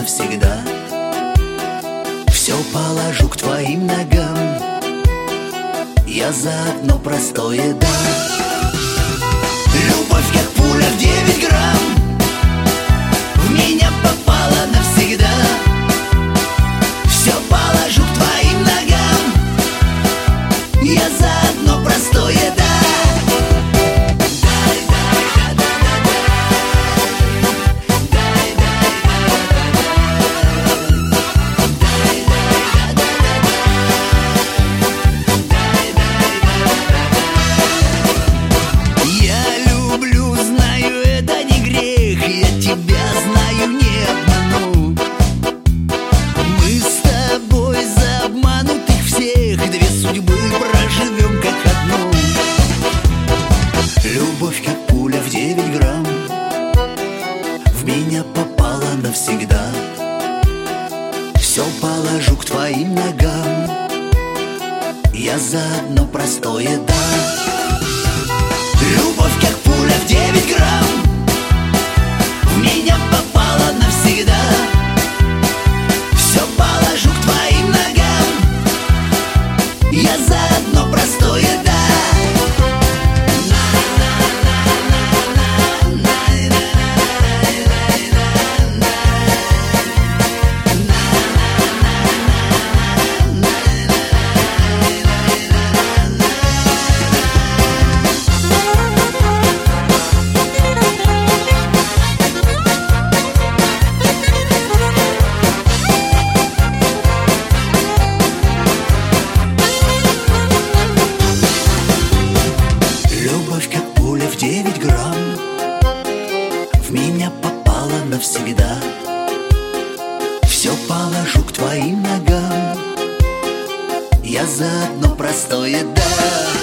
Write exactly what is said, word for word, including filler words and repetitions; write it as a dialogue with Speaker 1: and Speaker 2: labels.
Speaker 1: навсегда. Все положу к твоим ногам, я за одно простое «да». Любовь как пуля в девять грамм в меня попала навсегда. Все положу к твоим ногам, я за одно простое «да». Любовь как пуля в девять грамм в меня попала навсегда. Все положу к твоим ногам, я за одно простое «да». Любовь как пуля в девять грамм в меня попала навсегда. Все положу к твоим ногам, я за одно простое «да». Любовь как пуля в девять грамм в меня попала навсегда. Все положу к твоим ногам, я за одно простое «да».